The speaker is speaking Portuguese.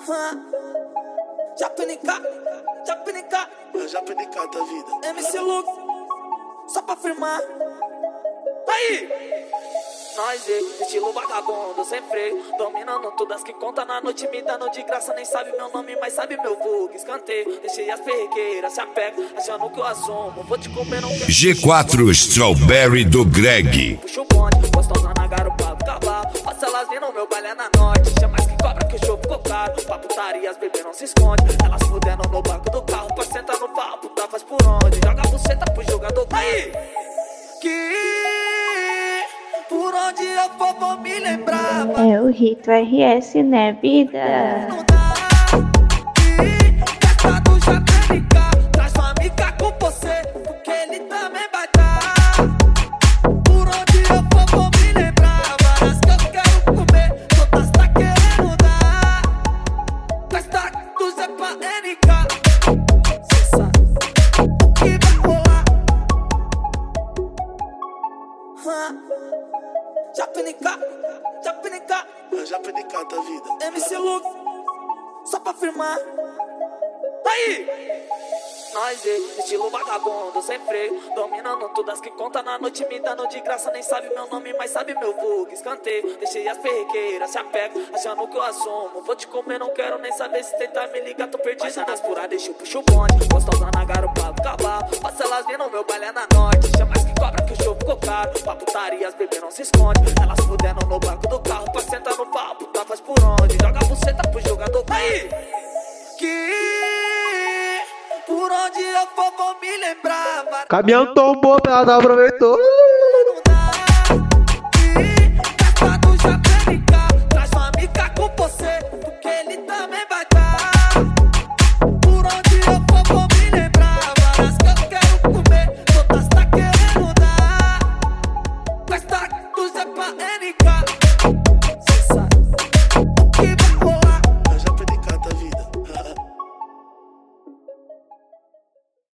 Japinica, Japinica da vida. MC Luke, só pra firmar. Aí! Nós, estilo vagabundo, sem freio, dominando todas que conta na noite, me dando de graça. Nem sabe meu nome, mas sabe meu vulgo. Escanteio, deixei as perrequeiras, se apega, achando que eu assumo. Vou te comer, não quero. G4 Strawberry do Greg. Puxa o bonde, gostosa na garupa do cavalo. Passa elas vindo, meu baile é na noite. Chama mais que cobra que o show ficou caro. Pra putaria as bebês não se esconde. Elas fudendo no banco do carro, pra sentar no papo, tá, faz por onde? Joga a buceta pro jogador. Aí! Por onde eu for vou me lembrar. É o Rito RS, né, vida? Não dá. Festa do Japinica, traz sua amiga com você, porque ele também vai dar. Por onde eu for vou me lembrar. Várias que eu quero comer, todas tá querendo dar. Festa do Japinica, cê sabe o que vai rolar. Japinica, Japinica da vida. MC Luke, só pra firmar. Aí! Nós, estilo vagabundo, sem freio, dominando todas que conta na noite, me dando de graça. Nem sabe meu nome, mas sabe meu vulgo. Escanteio, deixei as perrequeiras, se apega, achando que eu assumo. Vou te comer, não quero nem saber se tentar me ligar, tô perdido. Mas nas puras, deixa eu puxo o bonde, gostosa na garupa do cavalo. Passa elas vindo, meu baile é na noite. Chama mais que cobra que o show ficou caro. Pra putaria as bebês não se esconde. Elas fudendo no banco do carro, pra sentar no papo, tá, faz por onde? Joga a buceta pro jogador. Aí! Por onde eu for vou me lembrar. Caminhão tombou, ela aproveitou.